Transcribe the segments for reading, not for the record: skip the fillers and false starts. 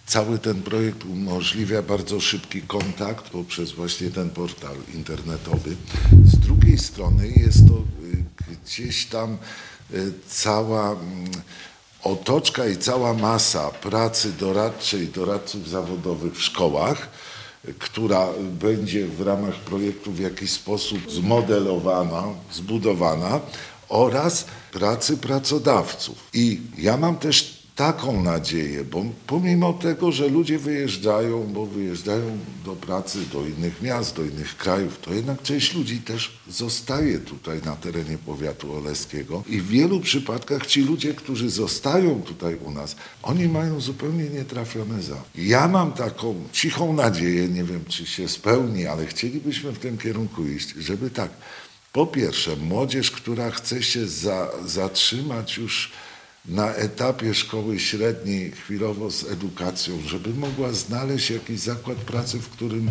Cały ten projekt umożliwia bardzo szybki kontakt poprzez właśnie ten portal internetowy. Z drugiej strony jest to gdzieś tam cała otoczka i cała masa pracy doradczej, doradców zawodowych w szkołach, która będzie w ramach projektu w jakiś sposób zmodelowana, zbudowana, oraz pracy pracodawców. I ja mam też taką nadzieję, bo pomimo tego, że ludzie wyjeżdżają do pracy, do innych miast, do innych krajów, to jednak część ludzi też zostaje tutaj na terenie powiatu oleskiego i w wielu przypadkach ci ludzie, którzy zostają tutaj u nas, oni mają zupełnie nietrafione za. Ja mam taką cichą nadzieję, nie wiem czy się spełni, ale chcielibyśmy w tym kierunku iść, żeby tak, po pierwsze młodzież, która chce się zatrzymać już na etapie szkoły średniej chwilowo z edukacją, żeby mogła znaleźć jakiś zakład pracy, w którym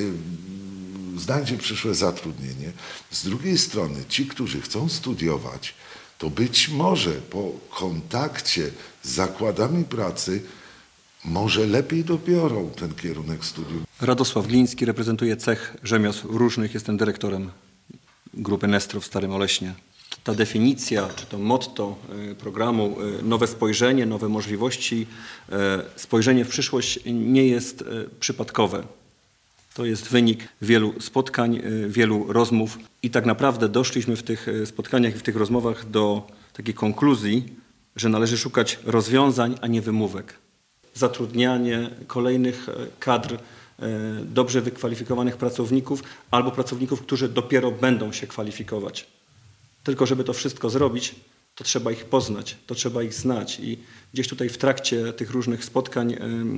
znajdzie przyszłe zatrudnienie. Z drugiej strony ci, którzy chcą studiować, to być może po kontakcie z zakładami pracy może lepiej dobiorą ten kierunek studium. Radosław Gliński, reprezentuje cech rzemiosł różnych, jestem dyrektorem grupy Nestro w Starym Oleśnie. Ta definicja, czy to motto programu Nowe spojrzenie, nowe możliwości, spojrzenie w przyszłość nie jest przypadkowe. To jest wynik wielu spotkań, wielu rozmów i tak naprawdę doszliśmy w tych spotkaniach i w tych rozmowach do takiej konkluzji, że należy szukać rozwiązań, a nie wymówek. Zatrudnianie kolejnych kadr, dobrze wykwalifikowanych pracowników albo pracowników, którzy dopiero będą się kwalifikować. Tylko żeby to wszystko zrobić, to trzeba ich poznać, to trzeba ich znać i gdzieś tutaj w trakcie tych różnych spotkań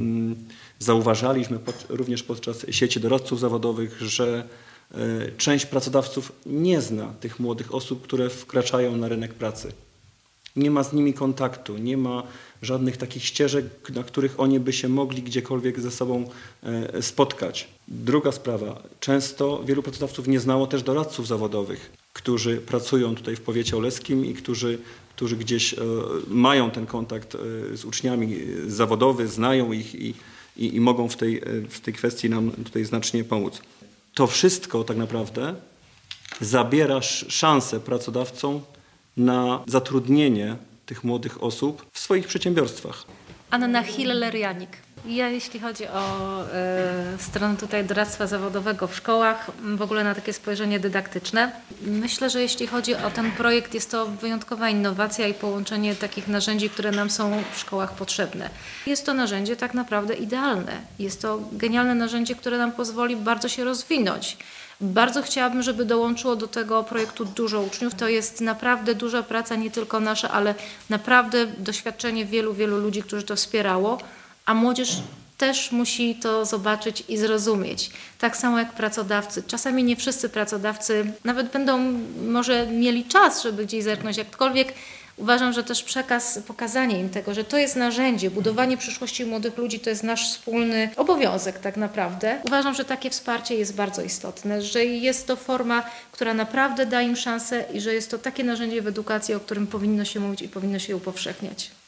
zauważaliśmy, również podczas sieci doradców zawodowych, że część pracodawców nie zna tych młodych osób, które wkraczają na rynek pracy. Nie ma z nimi kontaktu, nie ma żadnych takich ścieżek, na których oni by się mogli gdziekolwiek ze sobą spotkać. Druga sprawa, często wielu pracodawców nie znało też doradców zawodowych, którzy pracują tutaj w powiecie oleskim i którzy gdzieś mają ten kontakt z uczniami zawodowy, znają ich i mogą w tej kwestii nam tutaj znacznie pomóc. To wszystko tak naprawdę zabiera szansę pracodawcom na zatrudnienie tych młodych osób w swoich przedsiębiorstwach. Anna Hiller-Janik. Ja jeśli chodzi o stronę tutaj doradztwa zawodowego w szkołach, w ogóle na takie spojrzenie dydaktyczne, myślę, że jeśli chodzi o ten projekt, jest to wyjątkowa innowacja i połączenie takich narzędzi, które nam są w szkołach potrzebne. Jest to narzędzie tak naprawdę idealne. Jest to genialne narzędzie, które nam pozwoli bardzo się rozwinąć. Bardzo chciałabym, żeby dołączyło do tego projektu dużo uczniów. To jest naprawdę duża praca, nie tylko nasza, ale naprawdę doświadczenie wielu ludzi, którzy to wspierało, a młodzież też musi to zobaczyć i zrozumieć. Tak samo jak pracodawcy. Czasami nie wszyscy pracodawcy nawet będą może mieli czas, żeby gdzieś zerknąć, jakkolwiek. Uważam, że też przekaz, pokazanie im tego, że to jest narzędzie, budowanie przyszłości młodych ludzi to jest nasz wspólny obowiązek tak naprawdę. Uważam, że takie wsparcie jest bardzo istotne, że jest to forma, która naprawdę da im szansę i że jest to takie narzędzie w edukacji, o którym powinno się mówić i powinno się upowszechniać.